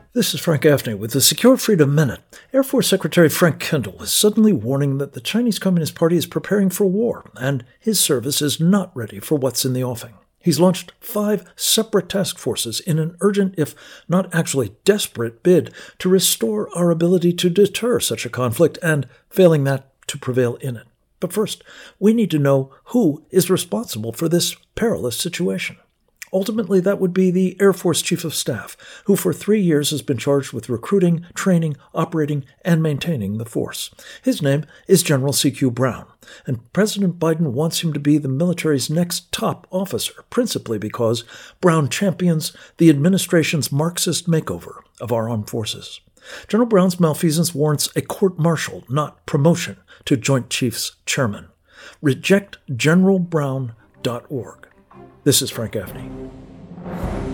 This is Frank Gaffney with the Secure Freedom Minute. Air Force Secretary Frank Kendall is suddenly warning that the Chinese Communist Party is preparing for war, and his service is not ready for what's in the offing. He's launched 5 separate task forces in an urgent, if not actually desperate, bid to restore our ability to deter such a conflict and, failing that, to prevail in it. But first, we need to know who is responsible for this perilous situation. Ultimately, that would be the Air Force Chief of Staff, who for 3 years has been charged with recruiting, training, operating, and maintaining the force. His name is General C.Q. Brown, and President Biden wants him to be the military's next top officer, principally because Brown champions the administration's Marxist makeover of our armed forces. General Brown's malfeasance warrants a court-martial, not promotion, to Joint Chiefs Chairman. Reject GeneralBrown.org. This is Frank Gaffney.